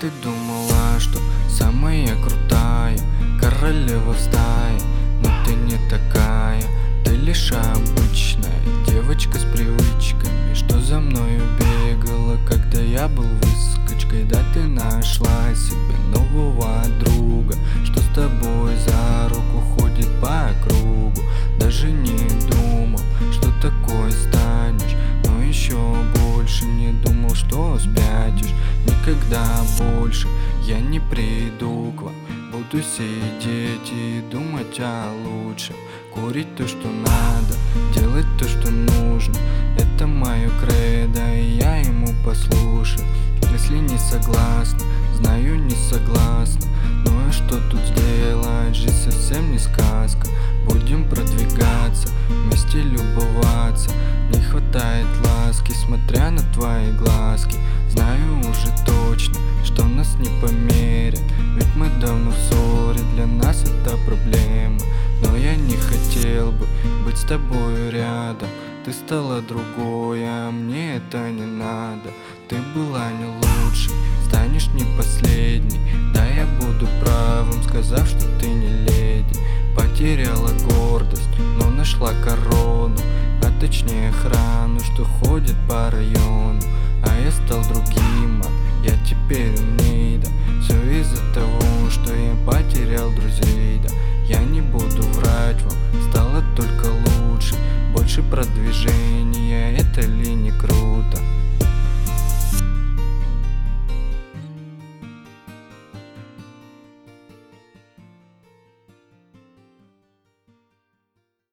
ты думала, что самая крутая королева в стае, но ты не такая. Ты лишь обычная девочка с привычками, что за мною бегала, когда я был выскочкой. Да ты нашла себе нового друга, что с тобой за руку ходит по кругу. Даже не думал, что такой станешь, но еще больше не думал, что спятишь. Никогда больше я не приду к вам, буду сидеть и думать о лучшем. Курить то, что надо, делать то, что нужно. Это мое кредо, и я ему послушаю. Если не согласна, знаю, не согласна, ну и что тут сделать, жизнь совсем не сказка. Будем продвигаться, вместе любоваться. Не хватает ласки, смотря на твои глазки. Знаю уже точно, что нас не померят, ведь мы давно в ссоре, для нас это проблема. Но я не хотел бы быть с тобой рядом. Ты стала другой, а мне это не надо. Ты была не лучшей, станешь не последней. Да, я буду правым, сказав, что ты не леди. Потеряла гордость, но нашла корону, а точнее охрану, что ходит по району. А я стал другим, я теперь умней, да.